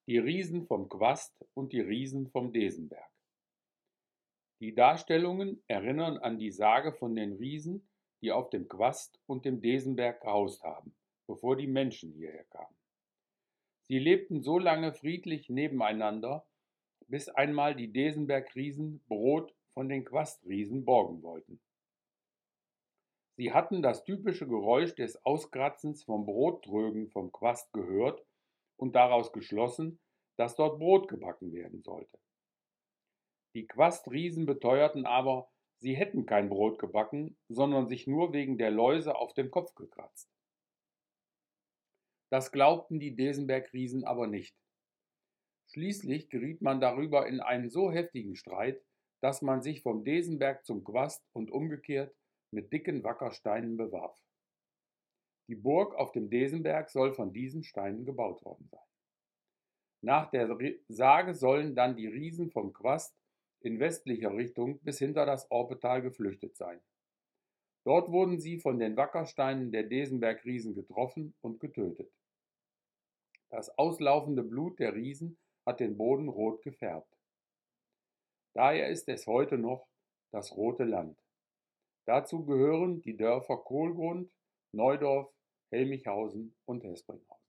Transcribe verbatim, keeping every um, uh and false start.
Die Riesen vom Quast und die Riesen vom Desenberg. Die Darstellungen erinnern an die Sage von den Riesen, die auf dem Quast und dem Desenberg gehaust haben, bevor die Menschen hierher kamen. Sie lebten so lange friedlich nebeneinander, bis einmal die Desenberg-Riesen Brot von den Quastriesen borgen wollten. Sie hatten das typische Geräusch des Auskratzens vom Brottrögen vom Quast gehört und daraus geschlossen, dass dort Brot gebacken werden sollte. Die Quastriesen beteuerten aber, sie hätten kein Brot gebacken, sondern sich nur wegen der Läuse auf dem Kopf gekratzt. Das glaubten die Desenberg-Riesen aber nicht. Schließlich geriet man darüber in einen so heftigen Streit, dass man sich vom Desenberg zum Quast und umgekehrt mit dicken Wackersteinen bewarf. Die Burg auf dem Desenberg soll von diesen Steinen gebaut worden sein. Nach der Sage sollen dann die Riesen vom Quast in westlicher Richtung bis hinter das Orpetal geflüchtet sein. Dort wurden sie von den Wackersteinen der Desenberg-Riesen getroffen und getötet. Das auslaufende Blut der Riesen hat den Boden rot gefärbt. Daher ist es heute noch das Rote Land. Dazu gehören die Dörfer Kohlgrund, Neudorf, Helmichhausen und Hespringhausen.